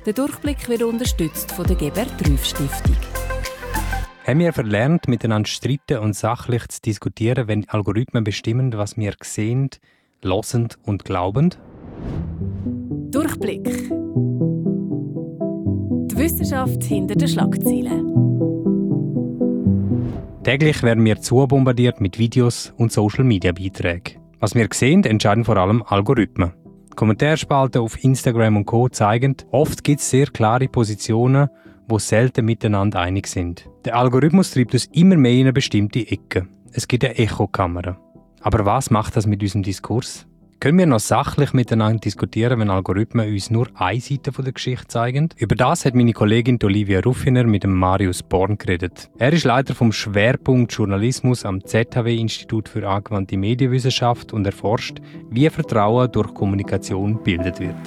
Der Durchblick wird unterstützt von der Gebert-Rüff-Stiftung. Haben wir verlernt, miteinander zu streiten und sachlich zu diskutieren, wenn Algorithmen bestimmen, was wir sehen, hören und glauben? Durchblick. Die Wissenschaft hinter den Schlagzeilen. Täglich werden wir zubombardiert mit Videos und Social-Media-Beiträgen. Was wir sehen, entscheiden vor allem Algorithmen. Kommentarspalten auf Instagram und Co. zeigen, oft gibt es sehr klare Positionen, die selten miteinander einig sind. Der Algorithmus treibt uns immer mehr in eine bestimmte Ecke. Es gibt eine Echokamera. Aber was macht das mit unserem Diskurs? Können wir noch sachlich miteinander diskutieren, wenn Algorithmen uns nur eine Seite der Geschichte zeigen? Über das hat meine Kollegin Olivia Ruffiner mit dem Marius Born geredet. Er ist Leiter vom Schwerpunkt Journalismus am ZHW-Institut für angewandte Medienwissenschaft und erforscht, wie Vertrauen durch Kommunikation gebildet wird.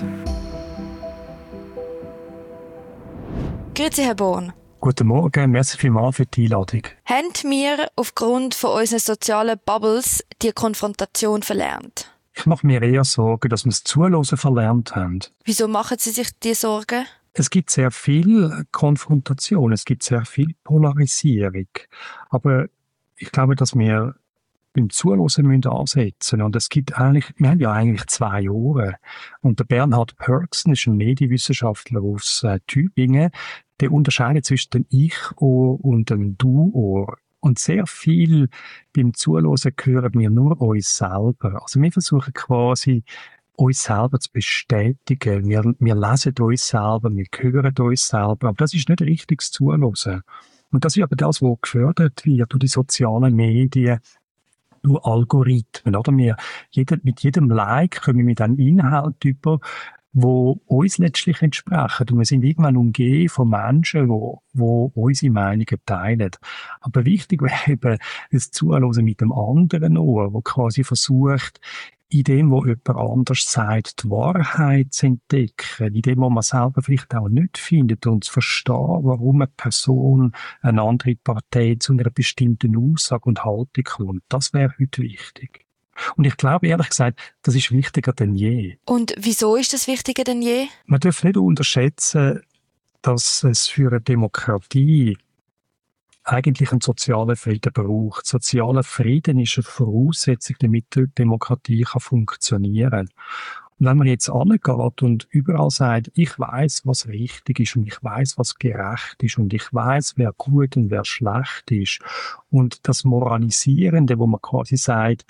Grüezi, Herr Born. Guten Morgen, merci vielmals für die Einladung. Haben wir aufgrund von unseren sozialen Bubbles die Konfrontation verlernt? Ich mache mir eher Sorgen, dass wir das Zuhören verlernt haben. Wieso machen Sie sich diese Sorgen? Es gibt sehr viel Konfrontation, es gibt sehr viel Polarisierung. Aber ich glaube, dass wir beim Zuhören ansetzen müssen. Und es gibt wir haben ja eigentlich 2 Ohren. Und der Bernhard Pörksen ist ein Medienwissenschaftler aus Tübingen. Der unterscheidet zwischen dem Ich-Ohr und dem Du-Ohr. Und sehr viel beim Zuhören hören wir nur uns selber. Also wir versuchen quasi, uns selber zu bestätigen. Wir lesen uns selber, wir hören uns selber. Aber das ist nicht richtiges Zuhören. Und das ist aber das, was gefördert wird durch die sozialen Medien, durch Algorithmen. Oder? Mit jedem Like kommen wir mit einem Inhalt über, wo uns letztlich entsprechen. Und wir sind irgendwann umgeben von Menschen, wo unsere Meinungen teilen. Aber wichtig wäre eben das Zuhören mit dem anderen Ohr, wo quasi versucht, in dem, was jemand anders sagt, die Wahrheit zu entdecken, in dem, was man selber vielleicht auch nicht findet und zu verstehen, warum eine Person, eine andere Partei zu einer bestimmten Aussage und Haltung kommt. Das wäre heute wichtig. Und ich glaube, ehrlich gesagt, das ist wichtiger denn je. Und wieso ist das wichtiger denn je? Man darf nicht unterschätzen, dass es für eine Demokratie eigentlich einen sozialen Frieden braucht. Sozialer Frieden ist eine Voraussetzung, damit die Demokratie funktionieren kann. Und wenn man jetzt angeht und überall sagt, ich weiss, was richtig ist und ich weiss, was gerecht ist und ich weiss, wer gut und wer schlecht ist und das Moralisierende, wo man quasi sagt,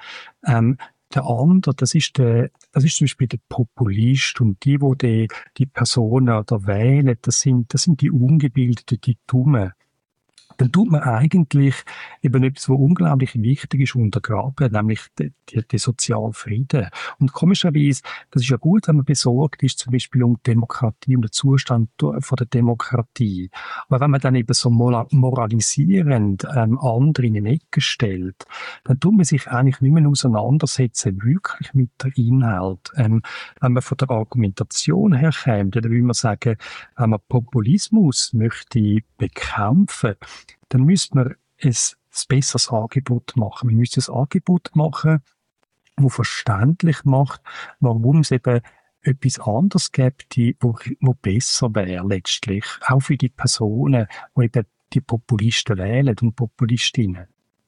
der andere, das ist zum Beispiel der Populist und die Personen da wählen, das sind die Ungebildeten, die Dummen. Dann tut man eigentlich eben etwas, was unglaublich wichtig ist, untergraben, nämlich den sozialen Frieden. Und komischerweise, das ist ja gut, wenn man besorgt ist, zum Beispiel um die Demokratie, um den Zustand von der Demokratie. Aber wenn man dann eben so moralisierend andere in eine Ecke stellt, dann tut man sich eigentlich nicht mehr auseinandersetzen, wirklich mit der Inhalt. Wenn man von der Argumentation her käme, dann würde man sagen, wenn man Populismus möchte bekämpfen, dann müsste man ein besseres Angebot machen. Wir müssen ein Angebot machen, das verständlich macht, warum es eben etwas anderes gibt, wo besser wäre letztlich. Auch für die Personen, die eben die Populisten wählen und Populistinnen.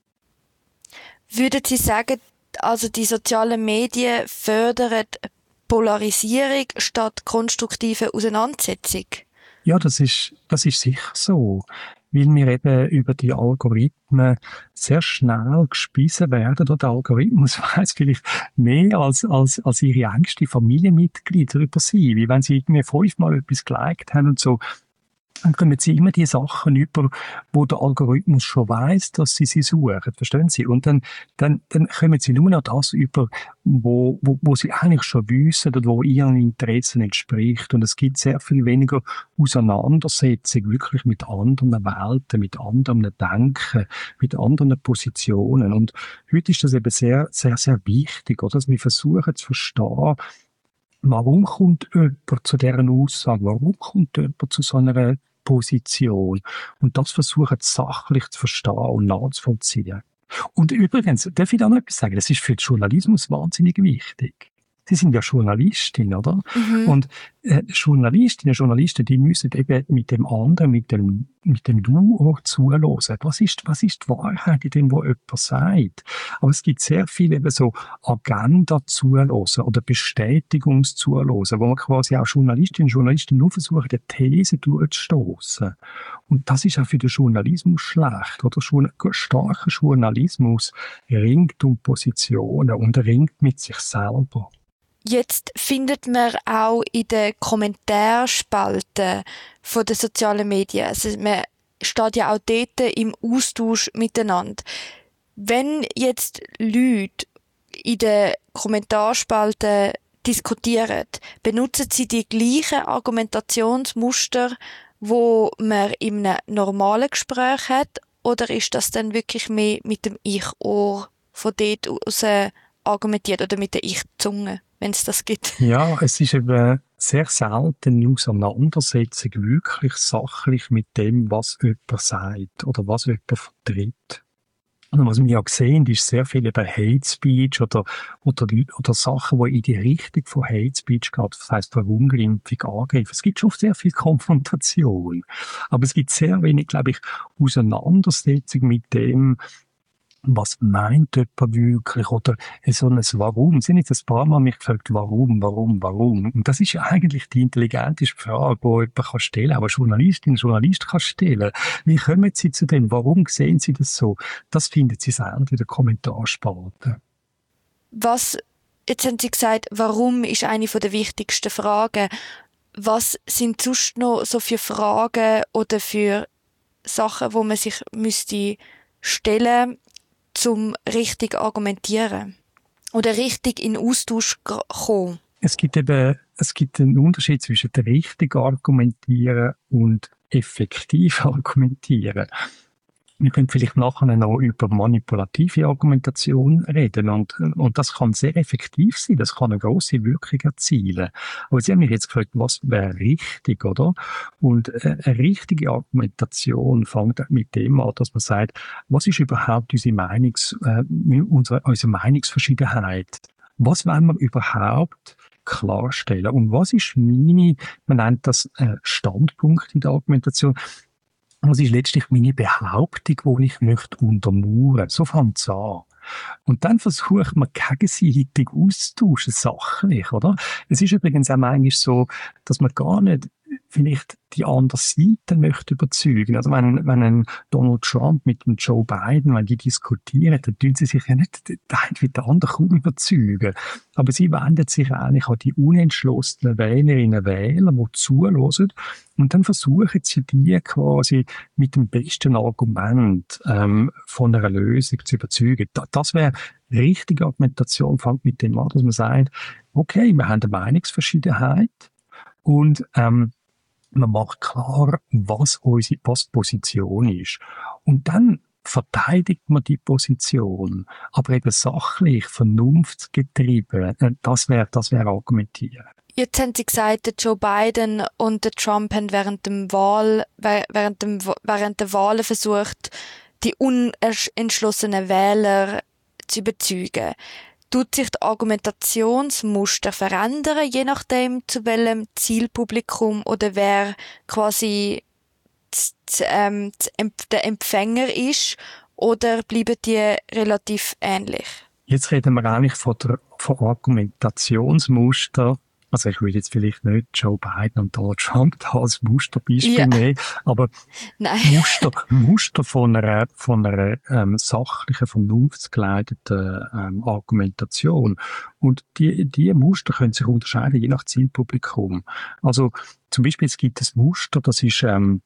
Würden Sie sagen, also die sozialen Medien fördern Polarisierung statt konstruktive Auseinandersetzung? Ja, das ist sicher so. Weil wir eben über die Algorithmen sehr schnell gespissen werden. Oder der Algorithmus weiss vielleicht mehr als ihre engsten Familienmitglieder über sie. Wie wenn sie irgendwie 5-mal etwas geliked haben und so, dann kommen sie immer die Sachen über, wo der Algorithmus schon weiss, dass sie suchen. Verstehen Sie? Und dann kommen sie nur noch das über, wo sie eigentlich schon wissen oder wo ihren Interessen entspricht. Und es gibt sehr viel weniger Auseinandersetzung wirklich mit anderen Welten, mit anderen Denken, mit anderen Positionen. Und heute ist das eben sehr, sehr, sehr wichtig, oder? Dass wir versuchen zu verstehen, warum kommt jemand zu dieser Aussage? Warum kommt jemand zu so einer Position? Und das versuchen sachlich zu verstehen und nachzuvollziehen. Und übrigens, darf ich da noch etwas sagen? Das ist für den Journalismus wahnsinnig wichtig. Sie sind ja Journalistin, oder? Mhm. Und Journalistinnen und Journalisten, die müssen eben mit dem anderen, mit dem Du auch zuhören. Was ist die Wahrheit in dem, was jemand sagt? Aber es gibt sehr viele eben so Agenda-Zuhören oder Bestätigungszuhören, wo man quasi auch Journalistinnen und Journalisten nur versuchen, die These durchzustoßen. Und das ist auch für den Journalismus schlecht, oder? Starker Journalismus ringt um Positionen und ringt mit sich selber. Jetzt findet man auch in den Kommentarspalten von den sozialen Medien, also man steht ja auch dort im Austausch miteinander. Wenn jetzt Leute in den Kommentarspalten diskutieren, benutzen sie die gleichen Argumentationsmuster, wo man in einem normalen Gespräch hat, oder ist das dann wirklich mehr mit dem Ich-Ohr von dort aus argumentiert oder mit der Ich-Zunge, wenn es das gibt? Ja, es ist eben sehr selten eine Auseinandersetzung wirklich sachlich mit dem, was jemand sagt oder was jemand vertritt. Und was wir ja sehen, ist sehr viel über Hate Speech oder Sachen, die in die Richtung von Hate Speech gehen. Das heisst Verunglimpfung, Angriff. Es gibt schon sehr viel Konfrontation. Aber es gibt sehr wenig, glaube ich, Auseinandersetzung mit dem, was meint jemand wirklich, oder so ein Warum. Sie haben jetzt ein paar Mal mich gefragt, warum. Und das ist ja eigentlich die intelligenteste Frage, die jemand stellen kann, auch eine Journalistin, ein Journalist kann stellen. Wie kommen Sie zu dem? Warum sehen Sie das so? Das finden Sie selten in den Kommentarspalten. Jetzt haben Sie gesagt, warum ist eine der wichtigsten Fragen. Was sind sonst noch so für Fragen oder für Sachen, wo man sich müsste stellen, zum richtig argumentieren oder richtig in Austausch kommen? Es gibt einen Unterschied zwischen richtig argumentieren und effektiv argumentieren. Wir können vielleicht nachher noch über manipulative Argumentation reden und das kann sehr effektiv sein, das kann eine grosse Wirkung erzielen. Aber Sie haben mich jetzt gefragt, was wäre richtig, oder? Und eine richtige Argumentation fängt mit dem an, dass man sagt, was ist überhaupt unsere Meinungsverschiedenheit? Was wollen wir überhaupt klarstellen? Und was ist man nennt das Standpunkt in der Argumentation. Das ist letztlich meine Behauptung, die ich möchte untermauern. So fängt es an. Und dann versucht man gegenseitig auszutauschen, sachlich, oder? Es ist übrigens auch manchmal so, dass man gar nicht vielleicht die andere Seite möchte überzeugen. Also wenn ein Donald Trump mit dem Joe Biden, wenn die diskutieren, dann tun sie sich ja nicht der eine wie der andere kaum überzeugen. Aber sie wenden sich eigentlich an die unentschlossenen Wählerinnen und Wähler, die zuhören. Und dann versuchen sie die quasi mit dem besten Argument von einer Lösung zu überzeugen. Das wäre richtige Argumentation, fängt mit dem an, dass man sagt, okay, wir haben eine Meinungsverschiedenheit und man macht klar, was die Position ist. Und dann verteidigt man die Position, aber eben sachlich, vernunftsgetrieben. Das wäre argumentieren. Jetzt haben Sie gesagt, der Joe Biden und der Trump haben während der Wahlen versucht, die unentschlossenen Wähler zu überzeugen. Tut sich das Argumentationsmuster verändern, je nachdem, zu welchem Zielpublikum oder wer quasi der Empfänger ist, oder bleiben die relativ ähnlich? Jetzt reden wir eigentlich von Argumentationsmuster. Also ich würde jetzt vielleicht nicht Joe Biden und Donald Trump da als Musterbeispiel nehmen, aber Muster von einer sachlichen, vernunftsgeleiteten Argumentation. Und die Muster können sich unterscheiden, je nach Zielpublikum. Also zum Beispiel, es gibt ein Muster, das ist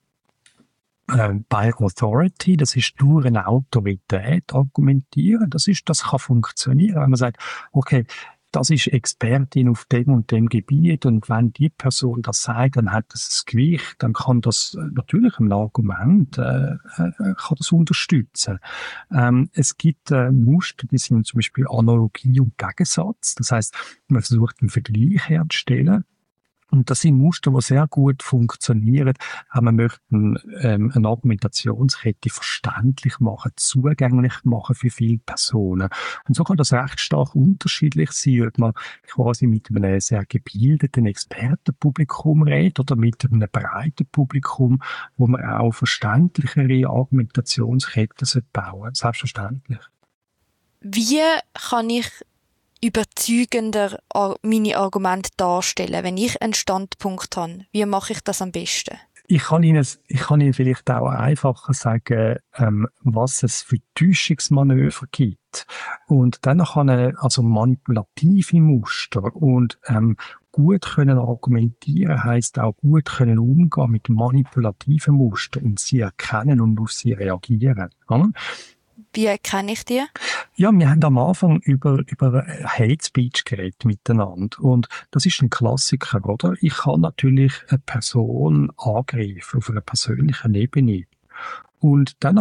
by Authority, das ist durch eine Autorität argumentieren. Das kann funktionieren, wenn man sagt, okay, das ist Expertin auf dem und dem Gebiet und wenn die Person das sagt, dann hat das ein Gewicht, dann kann das natürlich ein Argument kann das unterstützen. Es gibt Muster, die sind zum Beispiel Analogie und Gegensatz. Das heißt, man versucht einen Vergleich herzustellen. Und das sind Muster, die sehr gut funktionieren. Man möchte eine Argumentationskette verständlich machen, zugänglich machen für viele Personen. Und so kann das recht stark unterschiedlich sein, ob man quasi mit einem sehr gebildeten Expertenpublikum redet oder mit einem breiten Publikum, wo man auch verständlichere Argumentationsketten bauen sollte. Selbstverständlich. Wie kann ich überzeugender meine Argumente darstellen, wenn ich einen Standpunkt habe? Wie mache ich das am besten? Ich kann Ihnen vielleicht auch einfacher sagen, was es für Täuschungsmanöver gibt. Und dann kann also manipulative Muster und gut können argumentieren heisst auch gut können umgehen mit manipulativen Mustern und sie erkennen und auf sie reagieren. Ja? Wie erkenne ich die? Ja, wir haben am Anfang über Hate Speech geredet miteinander. Und das ist ein Klassiker, oder? Ich kann natürlich eine Person angreifen auf einer persönlichen Ebene. Und dann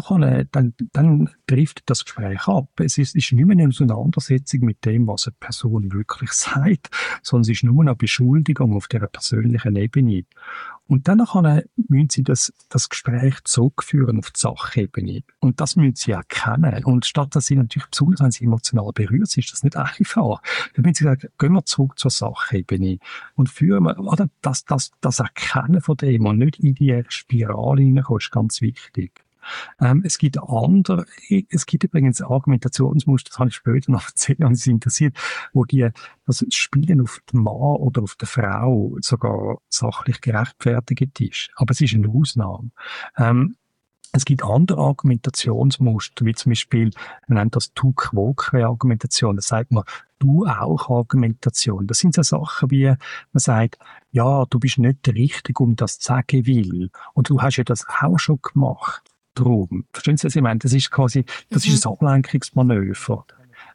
trifft das Gespräch ab. Es ist nicht mehr eine Auseinandersetzung mit dem, was eine Person wirklich sagt, sondern es ist nur eine Beschuldigung auf dieser persönlichen Ebene. Und dann müssen Sie das Gespräch zurückführen auf die Sachebene. Und das müssen Sie erkennen. Und statt dass Sie natürlich, besonders wenn Sie emotional berührt sind, ist das nicht einfach. Dann müssen Sie sagen, gehen wir zurück zur Sachebene und führen wir, oder das Erkennen von dem und nicht in die Spirale hineinkommen, ist ganz wichtig. Es gibt übrigens Argumentationsmuster, das habe ich später noch erzählt, wenn es interessiert, wo das Spielen auf den Mann oder auf die Frau sogar sachlich gerechtfertigt ist. Aber es ist eine Ausnahme. Es gibt andere Argumentationsmuster, wie zum Beispiel, man nennt das Tu-Quoque-Argumentation. Das sagt man, du auch Argumentation. Das sind so Sachen wie, man sagt, ja, du bist nicht der Richtige, um das zu sagen will. Und du hast ja das auch schon gemacht. Drum. Verstehen Sie, was ich meine? Das ist quasi, das ist ein Ablenkungsmanöver.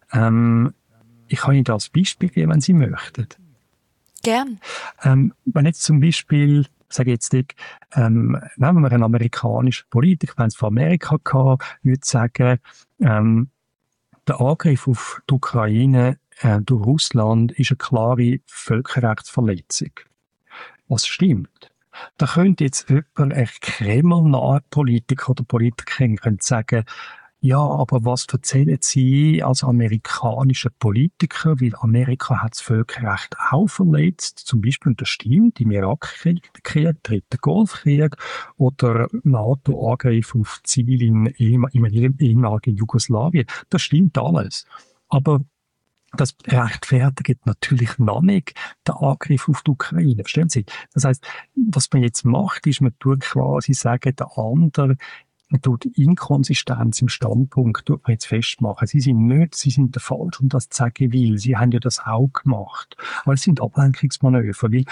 Ich kann Ihnen das Beispiel geben, wenn Sie möchten. Gern. Wenn jetzt zum Beispiel, sage ich jetzt nicht, nehmen wir einen amerikanischen Politiker, wenn es von Amerika gehabt, würde sagen, der Angriff auf die Ukraine durch Russland ist eine klare Völkerrechtsverletzung. Was stimmt? Da könnte jetzt jemand, ein kremlnaher Politiker oder Politikerin, könnte sagen, ja, aber was erzählen Sie als amerikanischer Politiker, weil Amerika hat das Völkerrecht auch verletzt, zum Beispiel, und das stimmt, im Irakkrieg, der dritte Golfkrieg oder NATO-Angriff auf Ziele im ehemaligen Jugoslawien, das stimmt alles. Aber das rechtfertigt natürlich noch nicht den Angriff auf die Ukraine. Verstehen Sie? Das heisst, was man jetzt macht, ist, man tut quasi sagen, der andere, man tut Inkonsistenz im Standpunkt, tut man jetzt festmachen. Sie sind der Falsch, um das zu sagen will. Sie haben ja das auch gemacht. Aber es sind Ablenkungsmanöver, weil,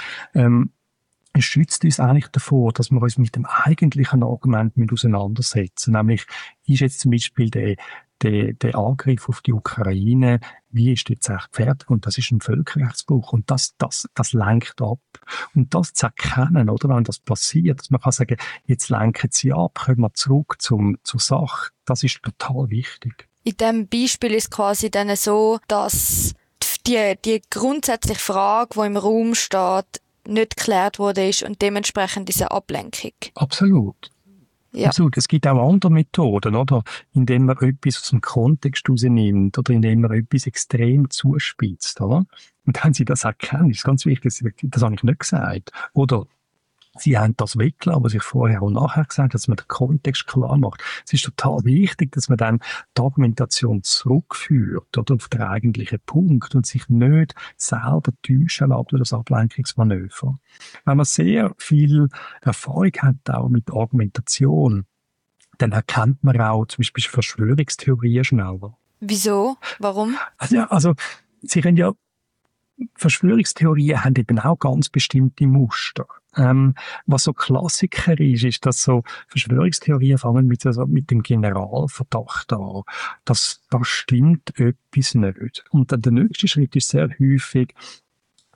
es schützt uns eigentlich davor, dass wir uns mit dem eigentlichen Argument auseinandersetzen. Nämlich, ist jetzt zum Beispiel der Angriff auf die Ukraine, wie ist jetzt rechtfertigt? Und das ist ein Völkerrechtsbruch. Und das lenkt ab. Und das zu erkennen, oder, wenn das passiert, dass man kann sagen, jetzt lenken Sie ab, kommen wir zurück zur Sache. Das ist total wichtig. In diesem Beispiel ist quasi dann so, dass die grundsätzliche Frage, die im Raum steht, nicht geklärt wurde ist und dementsprechend diese Ablenkung. Absolut. Ja. Absolut. Es gibt auch andere Methoden, oder? Indem man etwas aus dem Kontext rausnimmt oder indem man etwas extrem zuspitzt, oder? Und wenn Sie das erkennen, ist ganz wichtig, das habe ich nicht gesagt. Oder Sie haben das weggelassen, was ich vorher und nachher gesagt habe, dass man den Kontext klar macht. Es ist total wichtig, dass man dann die Argumentation zurückführt, oder, auf den eigentlichen Punkt und sich nicht selber täuschen lässt durch das Ablenkungsmanöver. Wenn man sehr viel Erfahrung hat auch mit Argumentation, dann erkennt man auch zum Beispiel Verschwörungstheorien schneller. Wieso? Warum? Also Sie können ja, Verschwörungstheorien haben eben auch ganz bestimmte Muster. Was so Klassiker ist, dass so Verschwörungstheorien fangen mit dem Generalverdacht an. Da stimmt etwas nicht. Und dann der nächste Schritt ist sehr häufig,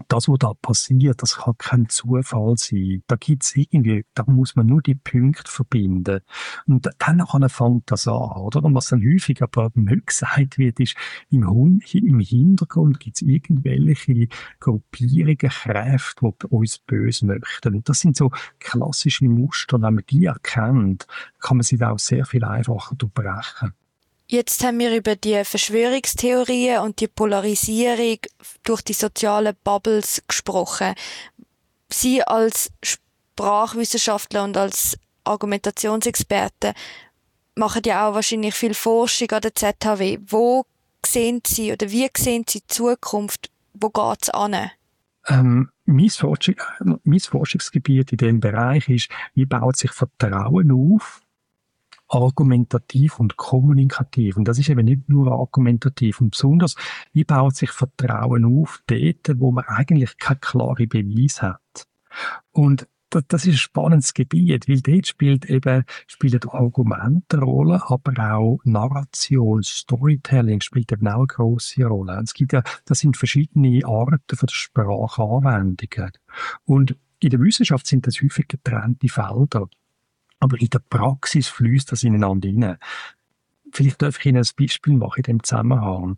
das, was da passiert, das kann kein Zufall sein. Da muss man nur die Punkte verbinden. Und dann fängt das an, oder? Und was dann häufig aber nicht gesagt wird, ist, im Hintergrund gibt es irgendwelche Gruppierungen, Kräfte, die uns böse möchten. Und das sind so klassische Muster. Wenn man die erkennt, kann man sie auch sehr viel einfacher durchbrechen. Jetzt haben wir über die Verschwörungstheorien und die Polarisierung durch die sozialen Bubbles gesprochen. Sie als Sprachwissenschaftler und als Argumentationsexperte machen ja auch wahrscheinlich viel Forschung an der ZHW. Wo sehen Sie oder wie sehen Sie die Zukunft? Wo geht es an? Mein Forschungsgebiet in diesem Bereich ist, wie baut sich Vertrauen auf, argumentativ und kommunikativ. Und das ist eben nicht nur argumentativ. Und besonders, wie baut sich Vertrauen auf dort, wo man eigentlich keine klare Beweise hat. Und das ist ein spannendes Gebiet, weil dort spielen Argumente eine Rolle, aber auch Narration, Storytelling spielt eben auch eine grosse Rolle. Und es gibt ja, das sind verschiedene Arten von der Sprachanwendungen. Und in der Wissenschaft sind das häufig getrennte Felder. Aber in der Praxis fließt das ineinander rein. Vielleicht darf ich Ihnen ein Beispiel machen in diesem Zusammenhang.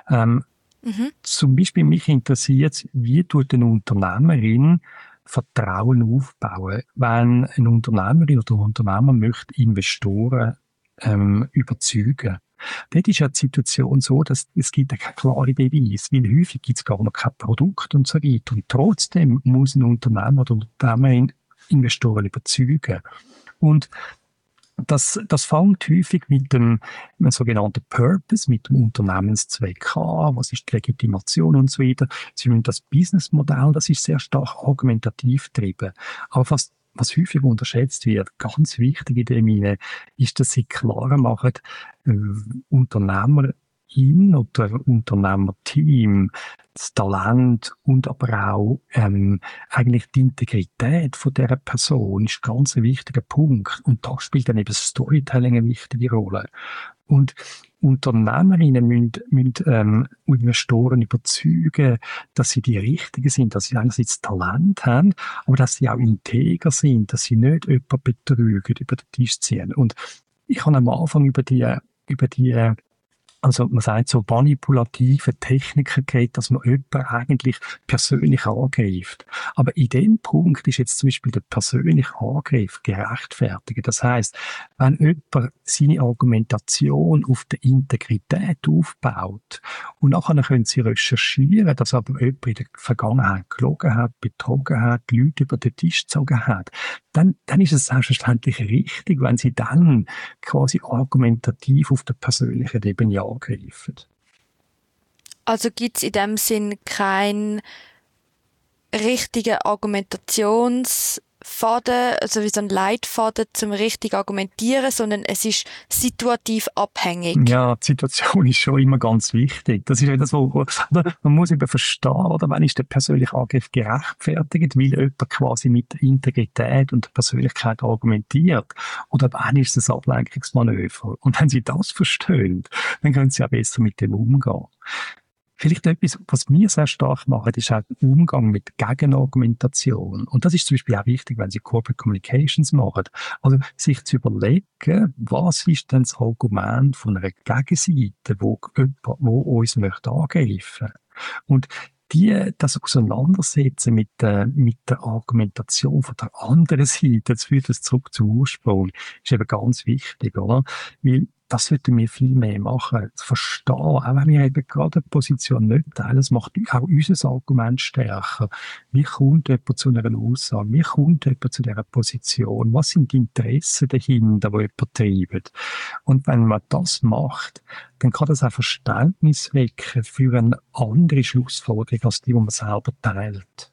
Zum Beispiel mich interessiert, wie tut eine Unternehmerin Vertrauen aufbauen, wenn eine Unternehmerin oder ein Unternehmer möchte Investoren überzeugen. Dort ist ja die Situation so, dass es gibt keine klare Beweise, weil häufig gibt es gar noch kein Produkt und so weiter. Und trotzdem muss ein Unternehmer oder Unternehmerin Investoren überzeugen. Und das fängt häufig mit dem sogenannten Purpose, mit dem Unternehmenszweck an, was ist die Legitimation und so weiter. Sie müssen das Businessmodell, das ist sehr stark argumentativ getrieben. Aber was häufig unterschätzt wird, ganz wichtig in dem Sinne, ist, dass sie klar machen, Unternehmerin oder Unternehmerteam, das Talent und aber auch eigentlich die Integrität von dieser Person ist ganz ein wichtiger Punkt. Und da spielt dann eben das Storytelling eine wichtige Rolle. Und Unternehmerinnen müssen Investoren überzeugen, dass sie die Richtigen sind, dass sie einerseits Talent haben, aber dass sie auch integer sind, dass sie nicht jemanden betrügen, über den Tisch ziehen. Und ich habe am Anfang über die also man sagt so manipulative Techniken geht, dass man jemanden eigentlich persönlich angreift. Aber in dem Punkt ist jetzt zum Beispiel der persönliche Angriff gerechtfertigt. Das heisst, wenn jemand seine Argumentation auf der Integrität aufbaut und nachher können sie recherchieren, dass aber jemand in der Vergangenheit gelogen hat, betrogen hat, Leute über den Tisch gezogen hat, dann ist es selbstverständlich richtig, wenn sie dann quasi argumentativ auf der persönlichen Ebene angreifen. Also gibt es in dem Sinn keinen richtigen Argumentationsfaden, also wie so ein Leitfaden zum richtig argumentieren, sondern es ist situativ abhängig. Ja, die Situation ist schon immer ganz wichtig. Das ist etwas, man muss eben verstehen, oder? Wann ist der persönliche Angriff gerechtfertigt, weil jemand quasi mit der Integrität und der Persönlichkeit argumentiert, oder wann ist es ein Ablenkungsmanöver? Und wenn Sie das verstehen, dann können Sie auch besser mit dem umgehen. Vielleicht etwas, was wir sehr stark machen, ist auch der Umgang mit Gegenargumentation. Und das ist zum Beispiel auch wichtig, wenn Sie Corporate Communications machen. Also, sich zu überlegen, was ist denn das Argument von einer Gegenseite, wo uns möchte angreifen. Und das Auseinandersetzen mit der Argumentation von der anderen Seite, jetzt führt es zurück zum Ursprung, ist eben ganz wichtig, oder? Weil das sollten wir viel mehr machen. Zu verstehen, auch wenn wir eben gerade eine Position nicht teilen, das macht auch unser Argument stärker. Wie kommt jemand zu einer Aussage? Wie kommt jemand zu dieser Position? Was sind die Interessen dahinter, die jemand treibt? Und wenn man das macht, dann kann das auch Verständnis wecken für eine andere Schlussfolgerung als die man selber teilt.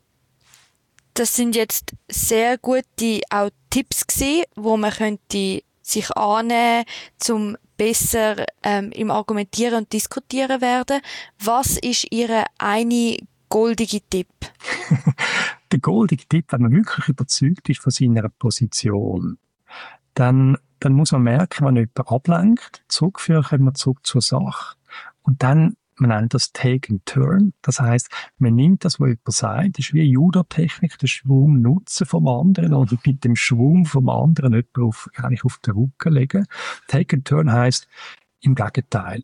Das sind jetzt sehr gute auch Tipps gewesen, wo man könnte sich annehmen, zum besser im Argumentieren und Diskutieren werden. Was ist Ihr eine goldige Tipp? Der goldige Tipp, wenn man wirklich überzeugt ist von seiner Position, dann muss man merken, wenn jemand ablenkt, zurückführen wir zurück zur Sache und dann man nennt das Take and Turn. Das heisst, man nimmt das, was jemand sagt, das ist wie eine Judo-Technik, den Schwung nutzen vom anderen oder mit dem Schwung vom anderen jemanden eigentlich auf den Rücken legen. Take and Turn heisst im Gegenteil.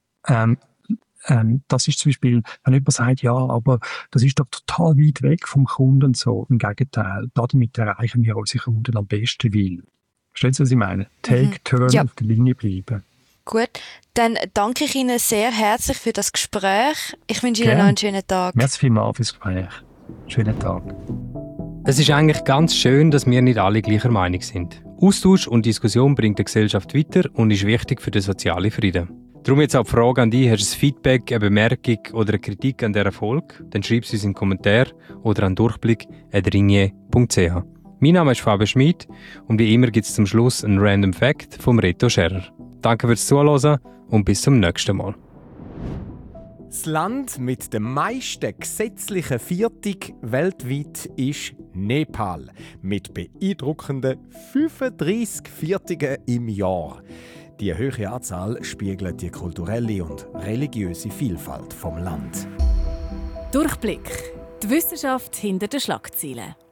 Das ist zum Beispiel, wenn jemand sagt, ja, aber das ist doch total weit weg vom Kunden so. Im Gegenteil, damit erreichen wir unsere Kunden am besten will. Verstehen Sie, was ich meine? Take, Turn, ja. Auf der Linie bleiben. Gut, dann danke ich Ihnen sehr herzlich für das Gespräch. Ich wünsche Ihnen noch einen schönen Tag. Merci vielmals fürs Gespräch. Schönen Tag. Es ist eigentlich ganz schön, dass wir nicht alle gleicher Meinung sind. Austausch und Diskussion bringt die Gesellschaft weiter und ist wichtig für den sozialen Frieden. Darum jetzt auch die Frage an dich, hast du ein Feedback, eine Bemerkung oder eine Kritik an dieser Folge? Dann schreib es uns in den Kommentar oder an durchblick@ringier.ch. Mein Name ist Fabian Schmid und wie immer gibt es zum Schluss einen Random Fact vom Reto Scherer. Danke fürs Zuhören und bis zum nächsten Mal. Das Land mit der meisten gesetzlichen Viertig weltweit ist Nepal. Mit beeindruckenden 35 Viertigen im Jahr. Die hohe Anzahl spiegelt die kulturelle und religiöse Vielfalt vom Land. Durchblick. Die Wissenschaft hinter den Schlagzeilen.